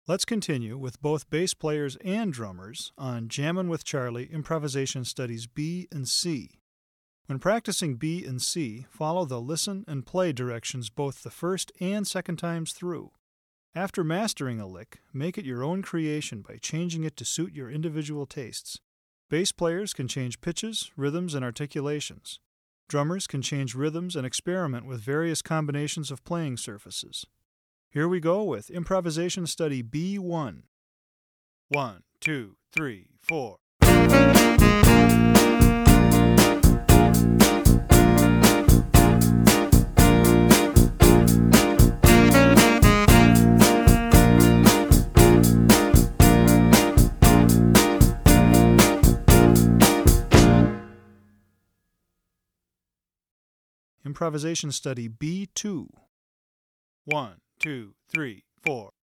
Let's continue with both bass players and drummers on Jammin' with Charlie Improvisation Studies B and C. When practicing B and C, follow the listen and play directions both the first and second times through. After mastering a lick, make it your own creation by changing it to suit your individual tastes. Bass players can change pitches, rhythms, and articulations. Drummers can change rhythms and experiment with various combinations of playing surfaces. Here we go with Improvisation Study B1. 1, 2, 3, 4. Improvisation Study B2. 1, 2, 3, 4.